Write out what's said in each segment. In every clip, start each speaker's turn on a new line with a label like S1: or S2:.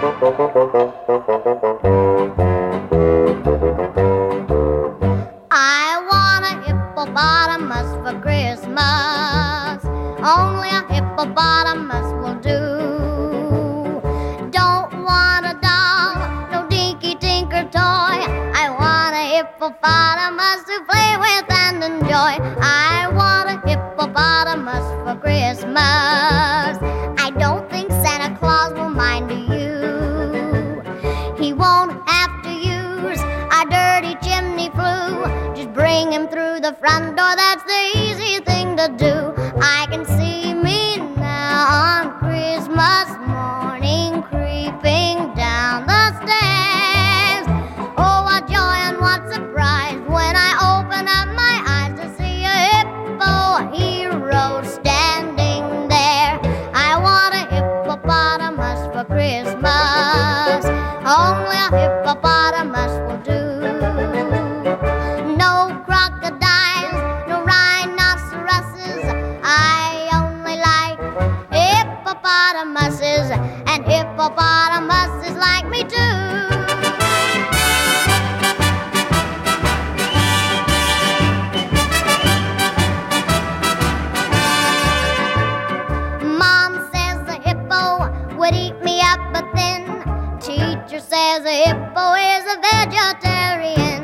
S1: I want a hippopotamus for Christmas. Only a hippopotamus will do. Don't want a doll, no dinky tinker toy. I want a hippopotamus to play with and enjoy. I want a hippopotamus for Christmas. I don't think Santa Claus will mind you. He won't have to use a dirty chimney flue. Just bring him through the front door, that's the easy thing to do. I can see me now on Christmas morning creeping down the stairs. Oh, what joy and what surprise when I open up my eyes to see a hippo hero standing there. I want a hippopotamus for Christmas. Only a hippopotamus will do. No crocodiles, no rhinoceroses. I only like hippopotamuses, and hippopotamuses like me too. Mom says the hippo would eat me up, but then teacher says a hippo is a vegetarian.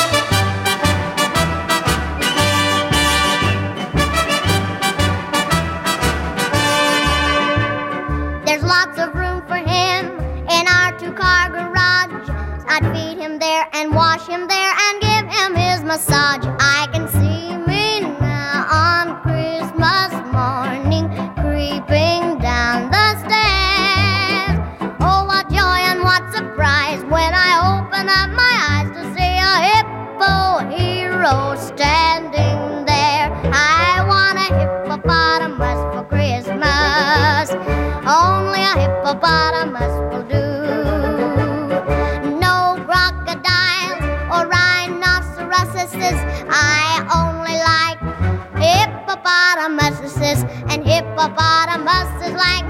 S1: There's lots of room for him in our two-car garage. I'd feed him there and wash him there and give him his massage. I can see me now on Christmas morning creeping down the stairs. Oh, what joy and what surprise when I open up my eyes to see a hippo hero standing there. I want a hippopotamus for Christmas. Only a hippopotamus will do. No crocodiles or rhinoceroses. I only like hippopotamuses, and hippopotamuses like